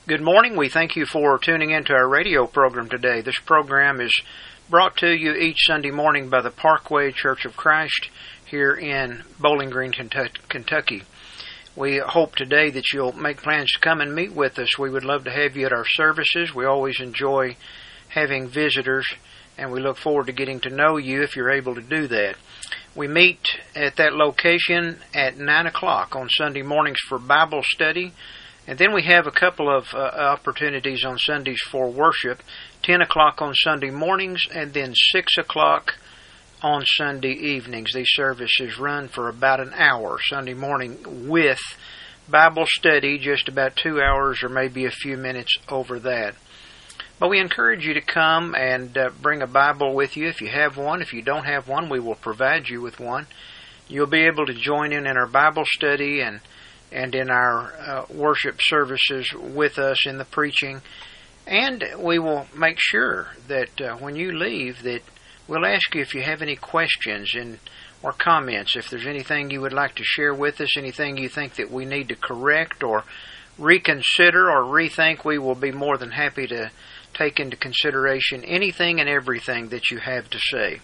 Good morning. We thank you for tuning into our radio program today. This program is brought to you each Sunday morning by the Parkway Church of Christ here in Bowling Green, Kentucky. We hope today that you'll make plans to come and meet with us. We would love to have you at our services. We always enjoy having visitors, and we look forward to getting to know you if you're able to do that. We meet at that location at 9 o'clock on Sunday mornings for Bible study. And then we have a couple of opportunities on Sundays for worship, 10 o'clock on Sunday mornings and then 6 o'clock on Sunday evenings. These services run for about an hour Sunday morning with Bible study, just about 2 hours or maybe a few minutes over that. But we encourage you to come and bring a Bible with you if you have one. If you don't have one, we will provide you with one. You'll be able to join in our Bible study and in our worship services with us in the preaching. And we will make sure that when you leave that we'll ask you if you have any questions or comments, if there's anything you would like to share with us, anything you think that we need to correct or reconsider or rethink. We will be more than happy to take into consideration anything and everything that you have to say.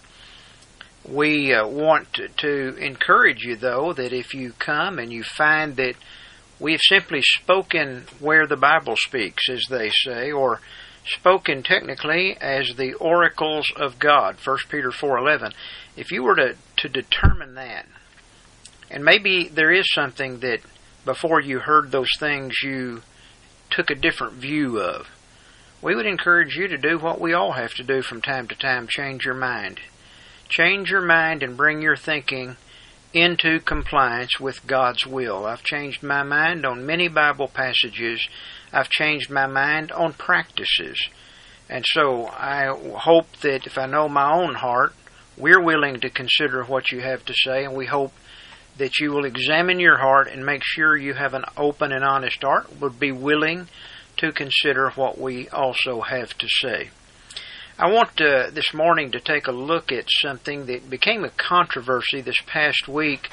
We want to encourage you, though, that if you come and you find that we've simply spoken where the Bible speaks, as they say, or spoken technically as the oracles of God, 1 Peter 4:11, if you were to determine that, and maybe there is something that before you heard those things you took a different view of, we would encourage you to do what we all have to do from time to time, change your mind. Change your mind and bring your thinking into compliance with God's will. I've changed my mind on many Bible passages. I've changed my mind on practices. And so I hope that if I know my own heart, we're willing to consider what you have to say, and we hope that you will examine your heart and make sure you have an open and honest heart, would be willing to consider what we also have to say. I want this morning to take a look at something that became a controversy this past week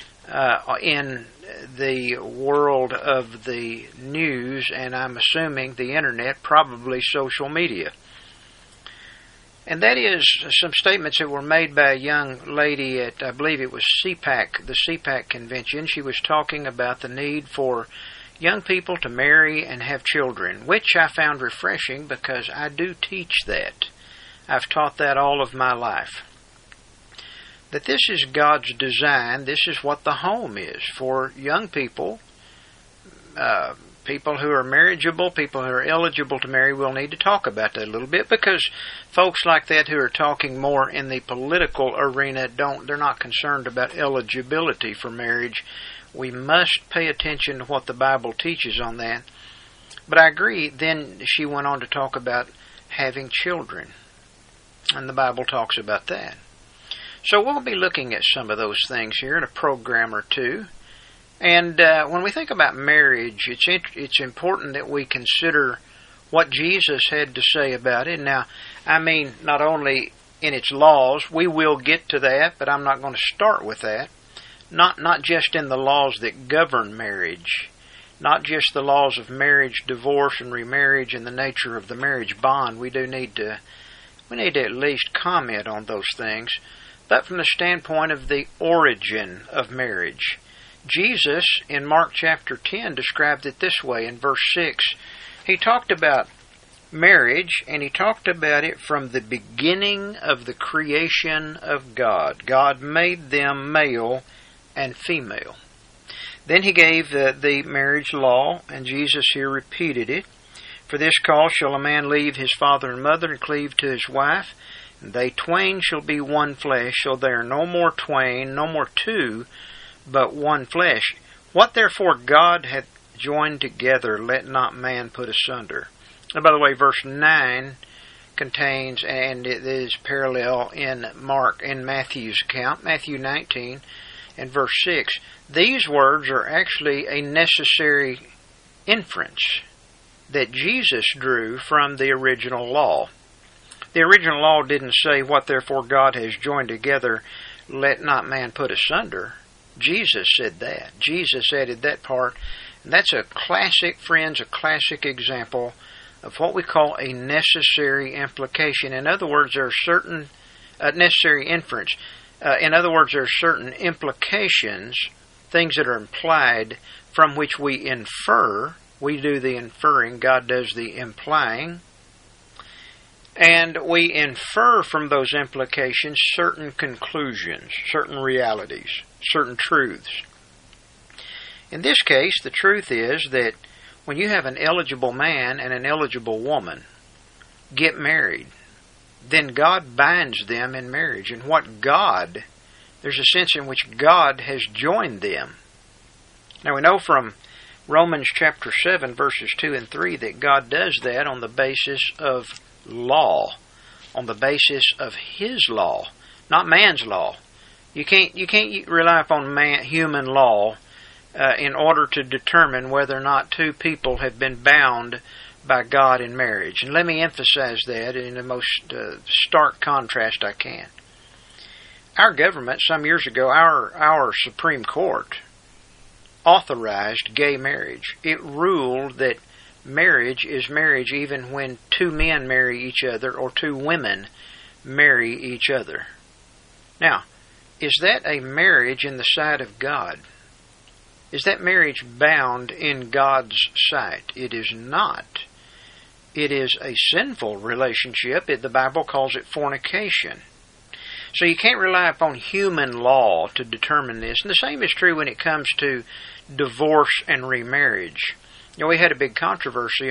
in the world of the news, and I'm assuming the internet, probably social media. And that is some statements that were made by a young lady at, I believe it was CPAC, the CPAC convention. She was talking about the need for young people to marry and have children, which I found refreshing because I do teach that. I've taught that all of my life. That this is God's design. This is what the home is for young people, people who are marriageable, people who are eligible to marry. We'll need to talk about that a little bit because folks like that who are talking more in the political arena they're not concerned about eligibility for marriage. We must pay attention to what the Bible teaches on that. But I agree. Then she went on to talk about having children. And the Bible talks about that. So we'll be looking at some of those things here in a program or two. And when we think about marriage, it's important that we consider what Jesus had to say about it. Now, I mean, not only in its laws, we will get to that, but I'm not going to start with that. Not just in the laws that govern marriage, not just the laws of marriage, divorce, and remarriage, and the nature of the marriage bond. We need to at least comment on those things, but from the standpoint of the origin of marriage. Jesus, in Mark chapter 10, described it this way in verse 6. He talked about marriage, and he talked about it from the beginning of the creation of God. God made them male and female. Then he gave the marriage law, and Jesus here repeated it. For this cause shall a man leave his father and mother and cleave to his wife, and they twain shall be one flesh. So they are no more twain, no more two, but one flesh. What therefore God hath joined together, let not man put asunder. And by the way, verse 9 contains, and it is parallel in Matthew's account, Matthew 19 and verse 6. These words are actually a necessary inference that Jesus drew from the original law. The original law didn't say, what therefore God has joined together, let not man put asunder. Jesus said that. Jesus added that part, And that's a classic, friends, a classic example of what we call a necessary implication. In other words, there are certain necessary inference. In other words, there are certain implications, things that are implied, from which we infer. We do the inferring, God does the implying. And we infer from those implications certain conclusions, certain realities, certain truths. In this case, the truth is that when you have an eligible man and an eligible woman get married, then God binds them in marriage. And there's a sense in which God has joined them. Now we know from Romans chapter 7 verses 2 and 3 that God does that on the basis of law, on the basis of His law, not man's law. You can't rely upon human law in order to determine whether or not two people have been bound by God in marriage. And let me emphasize that in the most stark contrast I can. Our government, some years ago, our Supreme Court authorized gay marriage. It ruled that marriage is marriage even when two men marry each other or two women marry each other. Now, is that a marriage in the sight of God? Is that marriage bound in God's sight? It is not. It is a sinful relationship. The Bible calls it fornication. So you can't rely upon human law to determine this. And the same is true when it comes to divorce and remarriage. We had a big controversy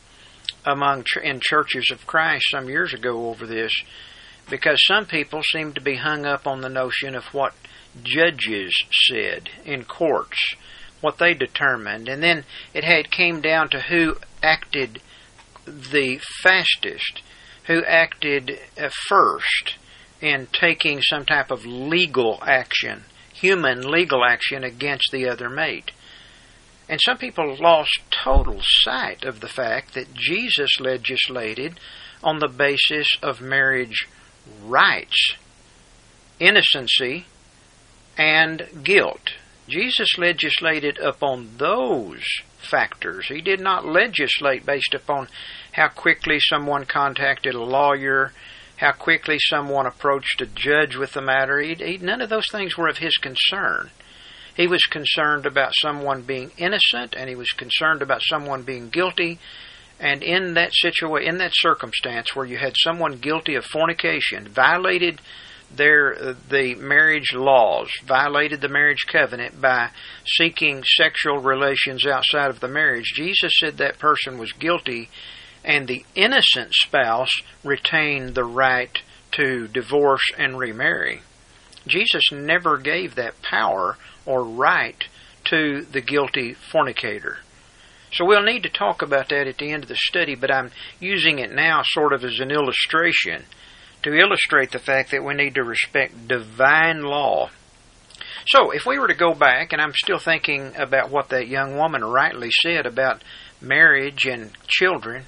in churches of Christ some years ago over this, because some people seem to be hung up on the notion of what judges said in courts, what they determined, and then it came down to who acted the fastest, who acted first in taking some type of legal action, human legal action against the other mate. And some people lost total sight of the fact that Jesus legislated on the basis of marriage rights, innocency, and guilt. Jesus legislated upon those factors. He did not legislate based upon how quickly someone contacted a lawyer, how quickly someone approached a judge with the matter. None of those things were of His concern. He was concerned about someone being innocent, and He was concerned about someone being guilty. And in that circumstance where you had someone guilty of fornication, violated the marriage laws, violated the marriage covenant by seeking sexual relations outside of the marriage, Jesus said that person was guilty, and the innocent spouse retained the right to divorce and remarry. Jesus never gave that power or right to the guilty fornicator. So we'll need to talk about that at the end of the study, but I'm using it now sort of as an illustration to illustrate the fact that we need to respect divine law. So if we were to go back, and I'm still thinking about what that young woman rightly said about marriage and children,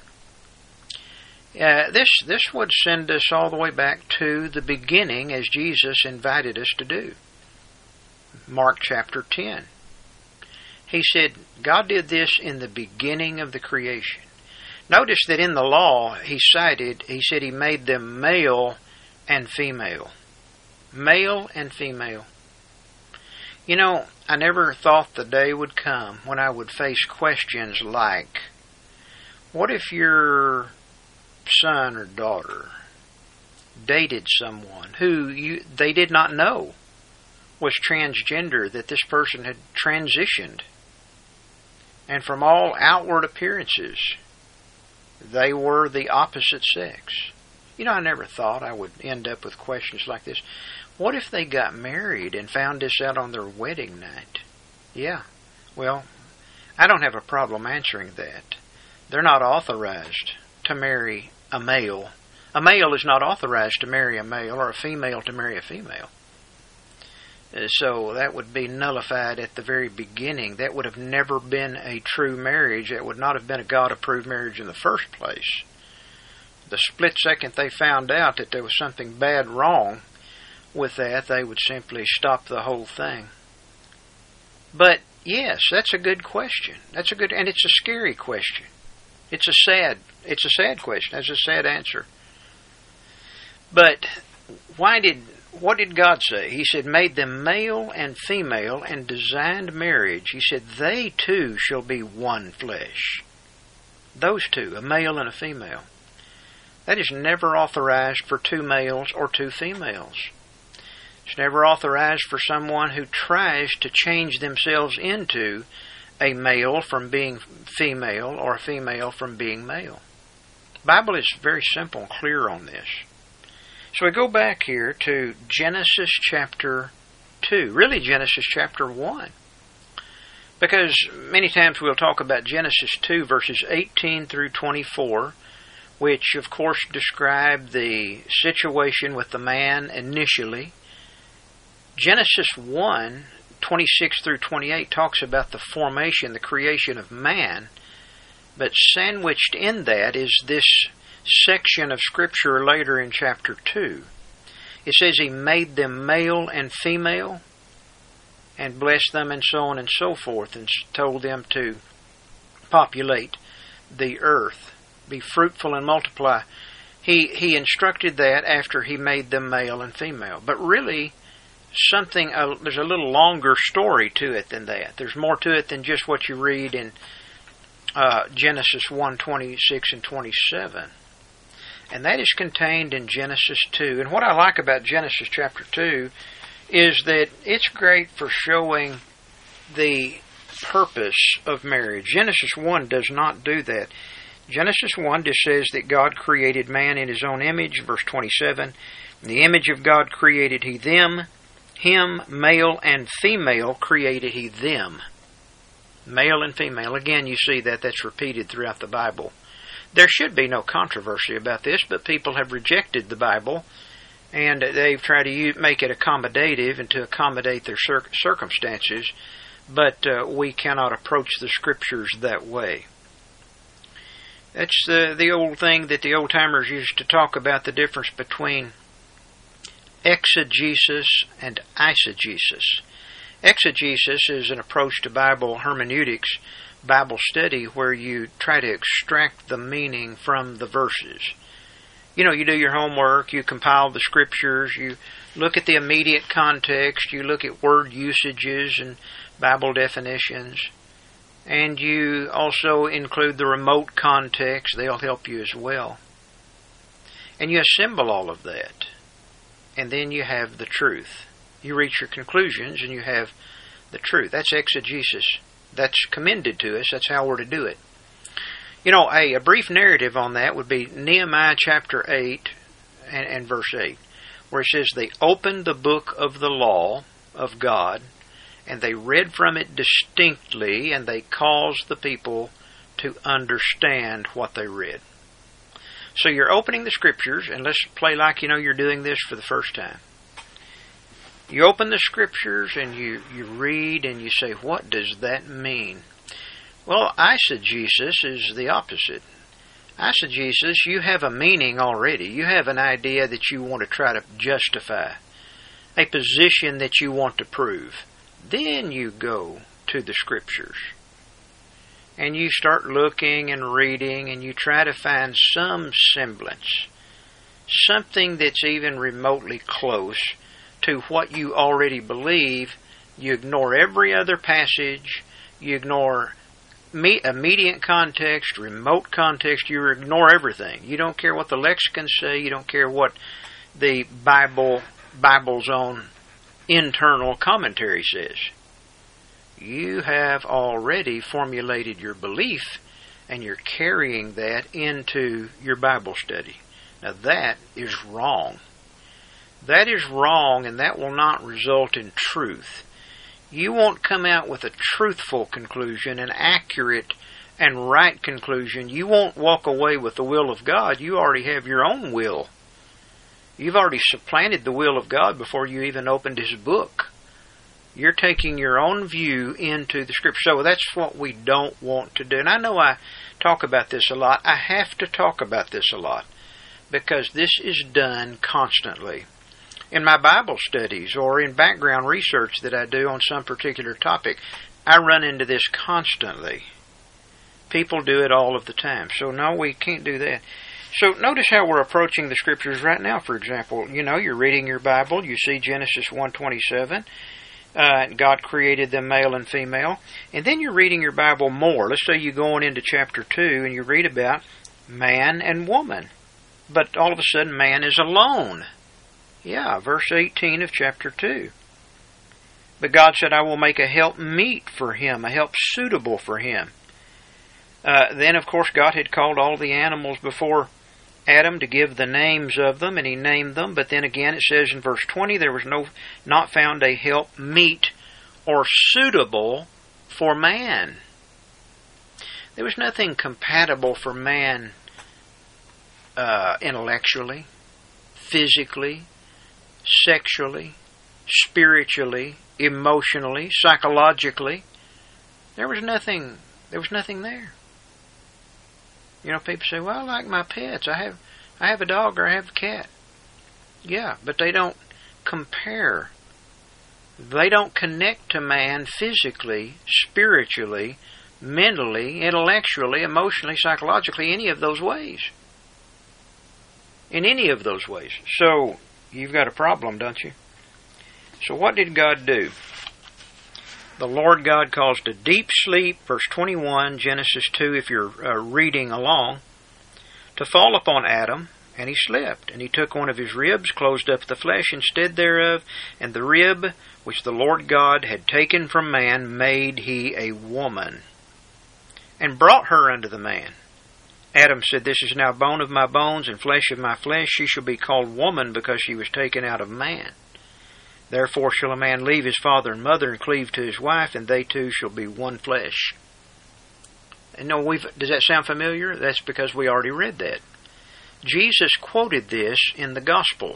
this would send us all the way back to the beginning as Jesus invited us to do. Mark chapter 10. He said, God did this in the beginning of the creation. Notice that in the law, he said he made them male and female. Male and female. You know, I never thought the day would come when I would face questions like, what if your son or daughter dated someone who they did not know was transgender, that this person had transitioned, and from all outward appearances, they were the opposite sex? You know, I never thought I would end up with questions like this. What if they got married and found this out on their wedding night? Yeah, well, I don't have a problem answering that. They're not authorized to marry a male. A male is not authorized to marry a male, or a female to marry a female. So that would be nullified at the very beginning. That would have never been a true marriage. That would not have been a God-approved marriage in the first place. The split second they found out that there was something bad wrong with that, they would simply stop the whole thing. But Yes, that's a good question. And it's a scary question. It's a sad question. That's a sad answer. But what did God say? He said, made them male and female and designed marriage. He said, they two shall be one flesh. Those two, a male and a female. That is never authorized for two males or two females. It's never authorized for someone who tries to change themselves into a male from being female or a female from being male. The Bible is very simple and clear on this. So we go back here to Genesis chapter 2, really Genesis chapter 1. Because many times we'll talk about Genesis 2 verses 18 through 24, which of course describe the situation with the man initially. Genesis 1, 26 through 28 talks about the formation, the creation of man, but sandwiched in that is this section of Scripture later in chapter 2. It says He made them male and female, and blessed them, and so on and so forth, and told them to populate the earth, be fruitful and multiply. He instructed that after He made them male and female. But really, there's a little longer story to it than that. There's more to it than just what you read in Genesis 1, 26 and 27. And that is contained in Genesis 2. And what I like about Genesis chapter 2 is that it's great for showing the purpose of marriage. Genesis 1 does not do that. Genesis 1 just says that God created man in His own image, verse 27. In the image of God created He them. Him, male and female, created He them. Male and female. Again, you see that's repeated throughout the Bible. There should be no controversy about this, but people have rejected the Bible, and they've tried to make it accommodative and to accommodate their circumstances, but we cannot approach the Scriptures that way. That's the old thing that the old-timers used to talk about, the difference between exegesis and eisegesis. Exegesis is an approach to Bible hermeneutics, Bible study, where you try to extract the meaning from the verses. You do your homework, you compile the Scriptures, you look at the immediate context, you look at word usages and Bible definitions, and you also include the remote context. They'll help you as well. And you assemble all of that, and then you have the truth. You reach your conclusions, and you have the truth. That's exegesis. That's commended to us. That's how we're to do it. A brief narrative on that would be Nehemiah chapter 8 and verse 8, where it says, they opened the book of the law of God, and they read from it distinctly, and they caused the people to understand what they read. So you're opening the Scriptures, and let's play like you're doing this for the first time. You open the Scriptures and you read and you say, what does that mean? Well, eisegesis is the opposite. Eisegesis, you have a meaning already. You have an idea that you want to try to justify, a position that you want to prove. Then you go to the Scriptures. And you start looking and reading, and you try to find some semblance, something that's even remotely close to what you already believe. You ignore every other passage. You ignore immediate context, remote context. You ignore everything. You don't care what the lexicons say. You don't care what the Bible's own internal commentary says. You have already formulated your belief, and you're carrying that into your Bible study. Now that is wrong. That is wrong, and that will not result in truth. You won't come out with a truthful conclusion, an accurate and right conclusion. You won't walk away with the will of God. You already have your own will. You've already supplanted the will of God before you even opened His book. You're taking your own view into the Scripture. So that's what we don't want to do. And I know I talk about this a lot. I have to talk about this a lot because this is done constantly. In my Bible studies or in background research that I do on some particular topic, I run into this constantly. People do it all of the time. So no, we can't do that. So notice how we're approaching the Scriptures right now, for example. You're reading your Bible, you see Genesis 1:27. God created them male and female. And then you're reading your Bible more. Let's say you're going into chapter 2 and you read about man and woman. But all of a sudden man is alone. Yeah, verse 18 of chapter 2. But God said, I will make a help meet for him, a help suitable for him. Then, of course, God had called all the animals before Adam to give the names of them, and he named them. But then again, it says in verse 20, there was not found a help meet or suitable for man. There was nothing compatible for man intellectually, physically, sexually, spiritually, emotionally, psychologically. There was nothing there. People say, well, I like my pets. I have a dog or I have a cat. Yeah, but they don't compare. They don't connect to man physically, spiritually, mentally, intellectually, emotionally, psychologically, any of those ways. In any of those ways. So, you've got a problem, don't you? So what did God do? The Lord God caused a deep sleep, verse 21, Genesis 2, if you're reading along, to fall upon Adam, and he slept. And he took one of his ribs, closed up the flesh instead thereof, and the rib which the Lord God had taken from man made he a woman, and brought her unto the man. Adam said, This is now bone of my bones and flesh of my flesh. She shall be called woman, because she was taken out of man. Therefore shall a man leave his father and mother and cleave to his wife, and they two shall be one flesh. And does that sound familiar? That's because we already read that. Jesus quoted this in the Gospels.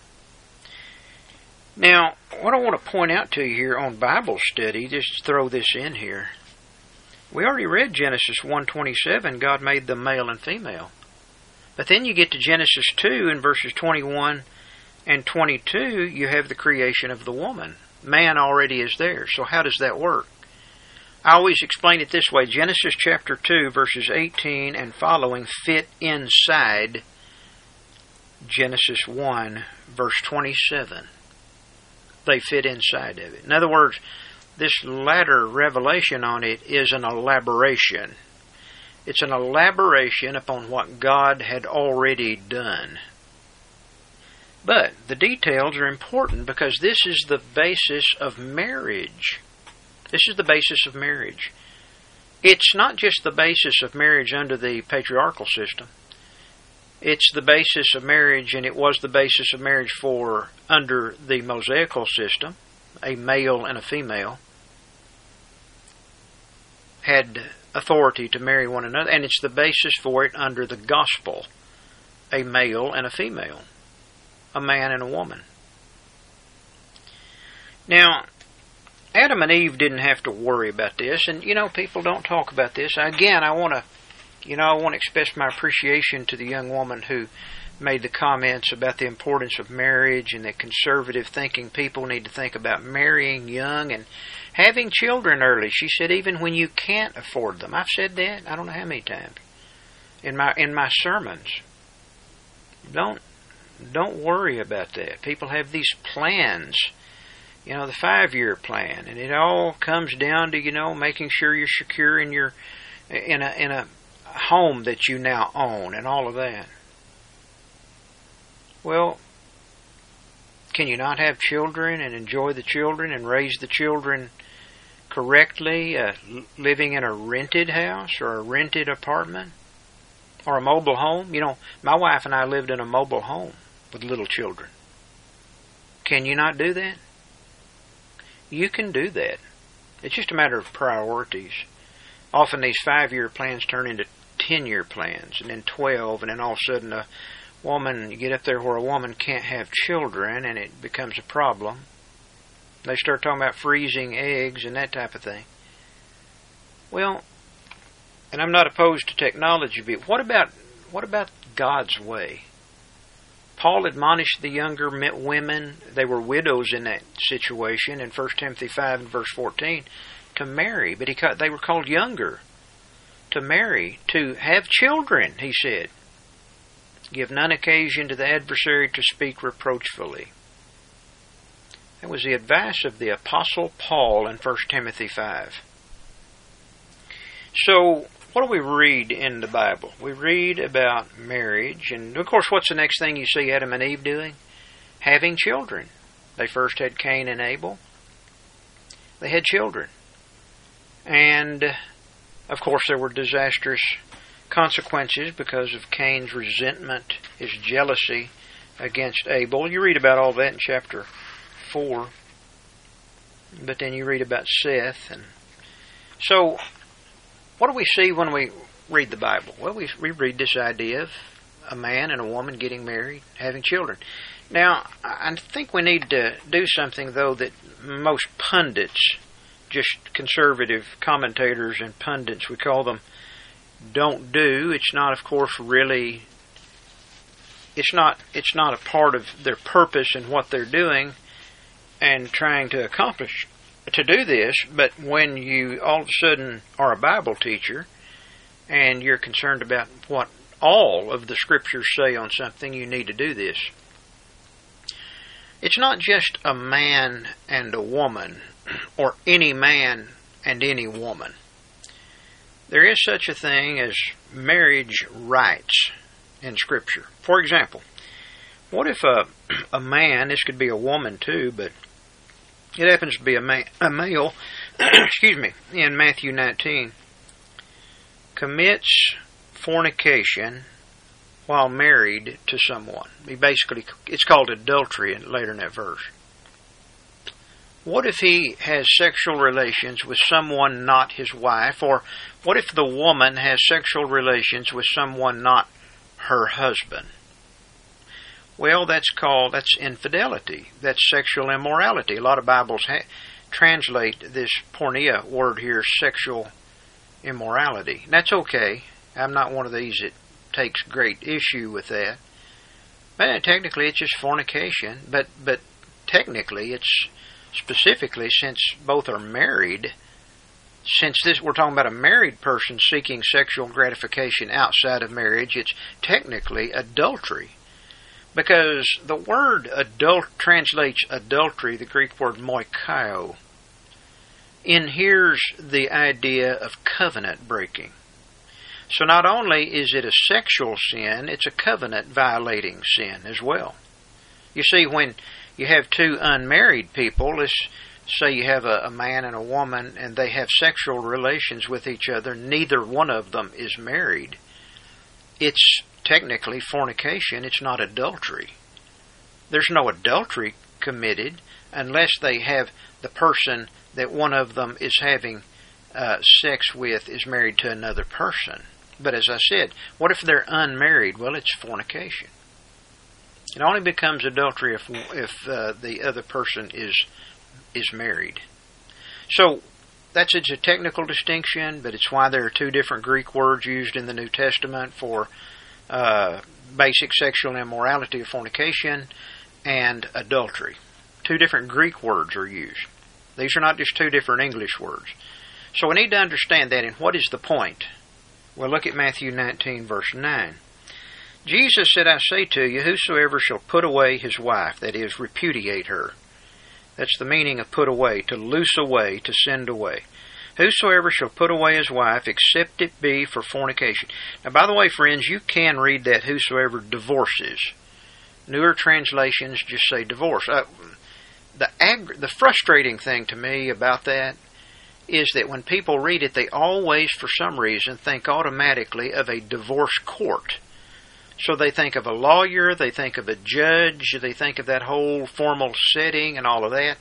Now, what I want to point out to you here on Bible study, just throw this in here. We already read Genesis 1:27, God made them male and female. But then you get to Genesis 2 in verses 21 and 22, you have the creation of the woman. Man already is there. So how does that work? I always explain it this way. Genesis chapter 2, verses 18 and following fit inside Genesis 1, verse 27. They fit inside of it. In other words, this latter revelation on it is an elaboration. It's an elaboration upon what God had already done. But the details are important because this is the basis of marriage. This is the basis of marriage. It's not just the basis of marriage under the patriarchal system. It's the basis of marriage, and it was the basis of marriage under the Mosaical system. A male and a female had authority to marry one another, and it's the basis for it under the gospel. A male and a female. A man and a woman. Now, Adam and Eve didn't have to worry about this, and people don't talk about this. Again, I want to express my appreciation to the young woman who made the comments about the importance of marriage and that conservative thinking people need to think about marrying young and having children early. She said even when you can't afford them. I've said that I don't know how many times in my sermons. Don't worry about that. People have these plans, the 5-year plan, and it all comes down to making sure you're secure in a home that you now own and all of that. Well, can you not have children and enjoy the children and raise the children correctly, living in a rented house or a rented apartment or a mobile home? My wife and I lived in a mobile home with little children. Can you not do that? You can do that. It's just a matter of priorities. Often these 5-year plans turn into 10-year plans, and then 12, and then all of a sudden you get up there where a woman can't have children, and it becomes a problem. They start talking about freezing eggs and that type of thing. Well, and I'm not opposed to technology, but what about God's way? Paul admonished the younger women, they were widows in that situation, in 1 Timothy 5 and verse 14, to marry, but they were called younger. To marry, to have children, he said. Give none occasion to the adversary to speak reproachfully. That was the advice of the Apostle Paul in 1 Timothy 5. So, what do we read in the Bible? We read about marriage, and of course, what's the next thing you see Adam and Eve doing? Having children. They first had Cain and Abel. They had children. And, of course, there were disastrous consequences because of Cain's resentment, his jealousy against Abel. You read about all that in chapter 4. But then you read about Seth. And so, what do we see when we read the Bible? Well, we read this idea of a man and a woman getting married, having children. Now, I think we need to do something, though, that most pundits, just conservative commentators and pundits, we call them, don't do. It's not, of course, really, it's not a part of their purpose and what they're doing and trying to accomplish to do this, but when you all of a sudden are a Bible teacher and you're concerned about what all of the Scriptures say on something, you need to do this. It's not just a man and a woman, or any man and any woman. There is such a thing as marriage rights in Scripture. For example, what if a man, this could be a woman too, but it happens to be a male, excuse me, in Matthew 19, commits fornication while married to someone. It's called adultery later in that verse. What if he has sexual relations with someone not his wife? Or what if the woman has sexual relations with someone not her husband? Well, that's infidelity. That's sexual immorality. A lot of Bibles translate this porneia word here, sexual immorality. That's okay. I'm not one of these that takes great issue with that. But technically, it's just fornication. But technically, it's specifically, since both are married, we're talking about a married person seeking sexual gratification outside of marriage, it's technically adultery. Because the word translates adultery, the Greek word moikaio, inheres the idea of covenant breaking. So not only is it a sexual sin, it's a covenant violating sin as well. You see, when you have two unmarried people, let's say you have a man and a woman, and they have sexual relations with each other, neither one of them is married. It's technically fornication, it's not adultery. There's no adultery committed unless they have the person that one of them is having sex with is married to another person. But as I said, what if they're unmarried? Well, it's fornication. It only becomes adultery if the other person is married. So it's a technical distinction, but it's why there are two different Greek words used in the New Testament for basic sexual immorality of fornication and adultery. Two different Greek words are used. These are not just two different English words. So we need to understand that, and what is the point? Well, look at Matthew 19, verse 9. Jesus said, I say to you, whosoever shall put away his wife, that is, repudiate her. That's the meaning of put away, to loose away, to send away. Whosoever shall put away his wife, except it be for fornication. Now, by the way, friends, you can read that whosoever divorces. Newer translations just say divorce. The frustrating thing to me about that is that when people read it, they always, for some reason, think automatically of a divorce court. So they think of a lawyer, they think of a judge, they think of that whole formal setting and all of that.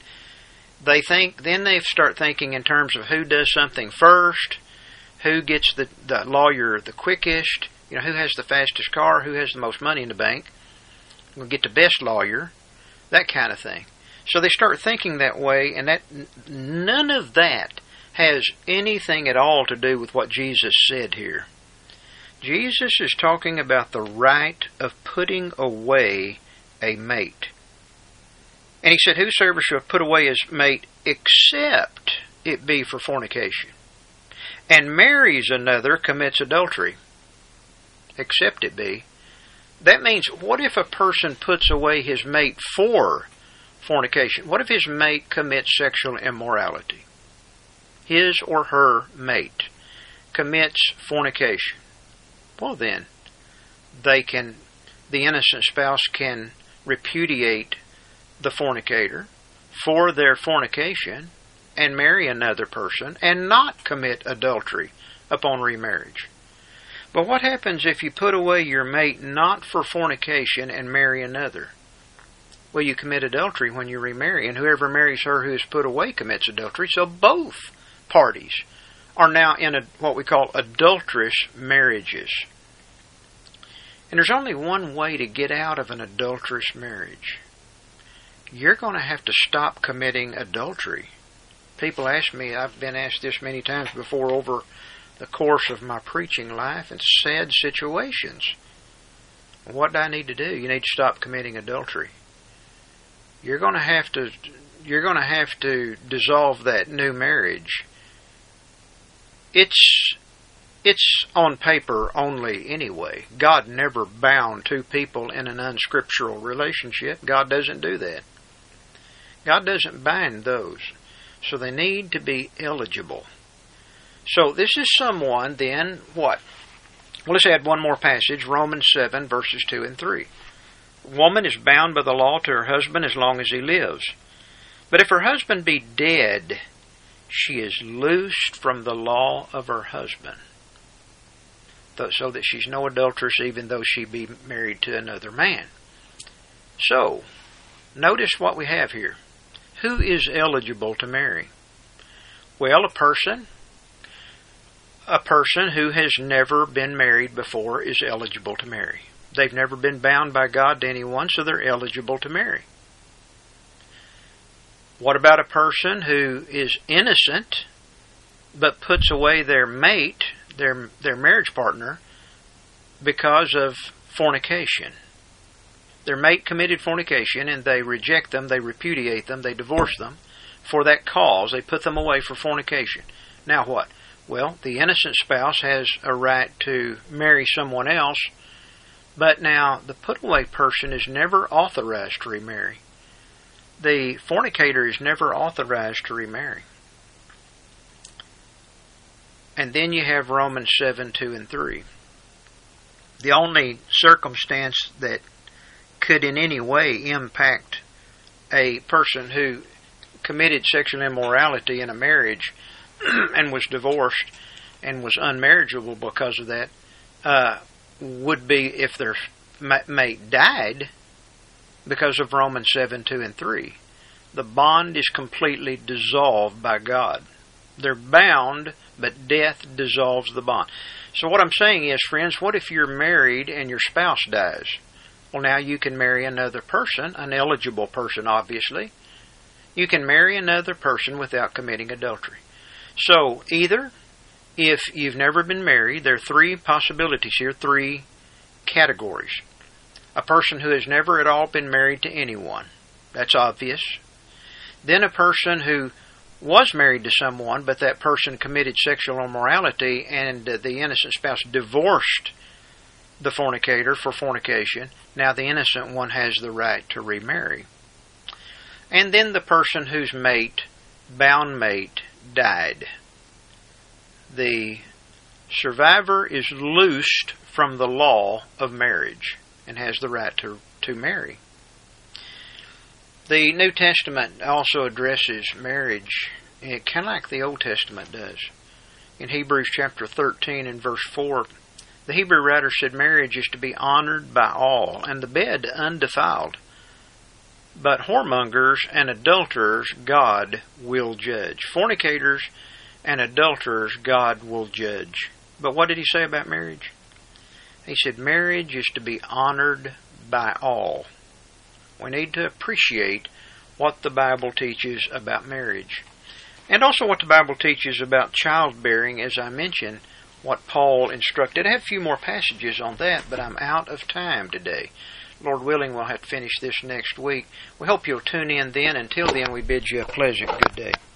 Then they start thinking in terms of who does something first, who gets the lawyer the quickest, who has the fastest car, who has the most money in the bank, we'll get the best lawyer, that kind of thing. So they start thinking that way, and that none of that has anything at all to do with what Jesus said here. Jesus is talking about the right of putting away a mate. And he said, whosoever shall put away his mate except it be for fornication, and marries another, commits adultery, except it be. That means, what if a person puts away his mate for fornication? What if his mate commits sexual immorality? His or her mate commits fornication. Well then, the innocent spouse can repudiate the fornicator for their fornication and marry another person and not commit adultery upon remarriage. But what happens if you put away your mate not for fornication and marry another? Well, you commit adultery when you remarry, and whoever marries her who is put away commits adultery. So both parties are now in what we call adulterous marriages. And there's only one way to get out of an adulterous marriage. You're going to have to stop committing adultery. People ask me, I've been asked this many times before over the course of my preaching life in sad situations. What do I need to do? You need to stop committing adultery. You're going to have to dissolve that new marriage. It's on paper only anyway. God never bound two people in an unscriptural relationship. God doesn't do that. God doesn't bind those. So they need to be eligible. So this is someone then, what? Well, let's add one more passage, Romans 7, verses 2 and 3. Woman is bound by the law to her husband as long as he lives. But if her husband be dead, she is loosed from the law of her husband, so that she's no adulteress even though she be married to another man. So, notice what we have here. Who is eligible to marry? Well, a person who has never been married before is eligible to marry. They've never been bound by God to anyone, so they're eligible to marry. What about a person who is innocent but puts away their mate, their marriage partner, because of fornication? Their mate committed fornication and they reject them, they repudiate them, they divorce them for that cause. They put them away for fornication. Now what? Well, the innocent spouse has a right to marry someone else, but now the put-away person is never authorized to remarry. The fornicator is never authorized to remarry. And then you have Romans 7, 2 and 3. The only circumstance that could in any way impact a person who committed sexual immorality in a marriage and was divorced and was unmarriageable because of that would be if their mate died because of Romans 7, 2 and 3. The bond is completely dissolved by God. They're bound, but death dissolves the bond. So what I'm saying is, friends, what if you're married and your spouse dies? Well, now you can marry another person, an eligible person, obviously. You can marry another person without committing adultery. So, either, if you've never been married, there are three possibilities here, three categories. A person who has never at all been married to anyone. That's obvious. Then a person who was married to someone, but that person committed sexual immorality and the innocent spouse divorced the fornicator for fornication. Now the innocent one has the right to remarry. And then the person whose bound mate, died. The survivor is loosed from the law of marriage and has the right to marry. The New Testament also addresses marriage, kind of like the Old Testament does. In Hebrews chapter 13 and verse 4, the Hebrew writer said marriage is to be honored by all, and the bed undefiled. But whoremongers and adulterers God will judge. Fornicators and adulterers God will judge. But what did he say about marriage? He said marriage is to be honored by all. We need to appreciate what the Bible teaches about marriage. And also what the Bible teaches about childbearing, as I mentioned, what Paul instructed. I have a few more passages on that, but I'm out of time today. Lord willing, we'll have to finish this next week. We hope you'll tune in then. Until then, we bid you a pleasant good day.